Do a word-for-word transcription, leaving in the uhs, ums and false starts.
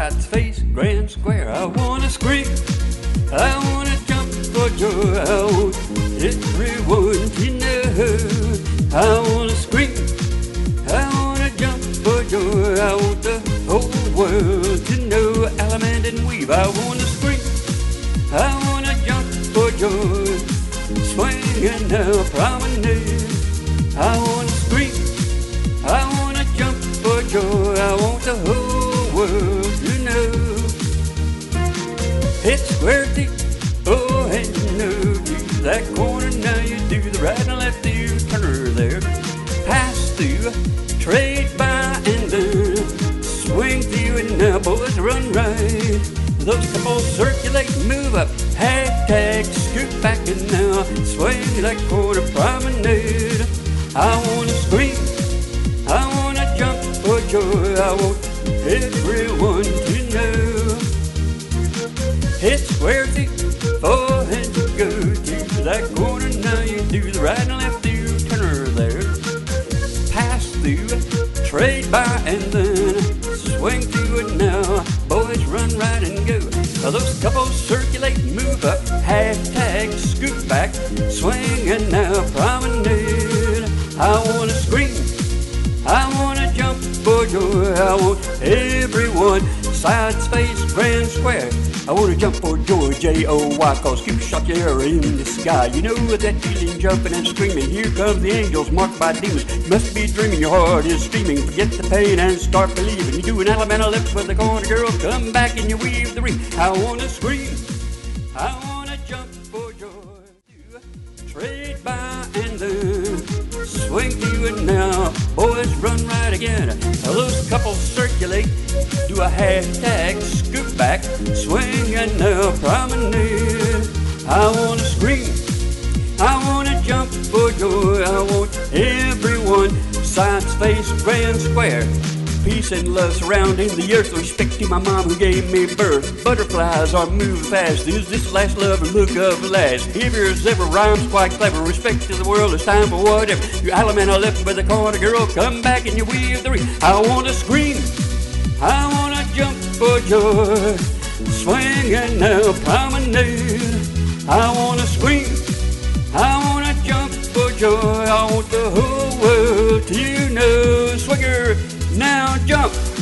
sides, face, grand square. I wanna scream, I wanna jump for joy. I want everyone to know. I wanna scream, I wanna jump for joy. I want the whole world to know. Allemande and Weave. I wanna scream, I wanna jump for joy. Swinging now, promenade. I wanna scream, I wanna jump for joy. I want the whole world to know. Hit square deep, oh, and you know, do that corner now, you do the right and left, you turn her there. Pass through, trade by and then swing through, and now boys run right. Those couples circulate, move up, hashtag scoot back, and now swing that corner promenade. I wanna scream, I wanna jump for joy. I want everyone to know. Hit square feet, forehand to go to that corner. Now you do the right and left, you turn her there. Pass through, trade by, and then swing through it now. Boys run right and go. Those couples circulate, move up, hashtag scoot back, swing and now promenade. I wanna scream, I wanna jump for joy. I want everyone, side, space, grand square. I wanna jump for joy, J O Y, cause cute shot your arrow in the sky. You know that feeling, jumping and screaming. Here come the angels marked by demons. You must be dreaming, your heart is streaming. Forget the pain and start believing. You do an Allemande left with the corner girl, come back and you weave the ring. I wanna scream, I wanna jump for joy. Trade by and then swing through it now. Boys run right again. Those couples circulate, do a hashtag scoot back, swing and now promenade. I wanna scream, I wanna jump for joy. I want everyone, side, space, grand square. Peace and love surrounding the earth. Respect to my mom who gave me birth. Butterflies are moving fast. Is this last love and look of the last? If yours ever rhymes quite clever. Respect to the world, it's time for whatever. You Allemande left with the corner girl, come back and you weave the ring. I wanna scream, I wanna jump for joy. Swing and now promenade. I wanna scream, I wanna jump for joy. I want the whole world to know. Swigger, now jump.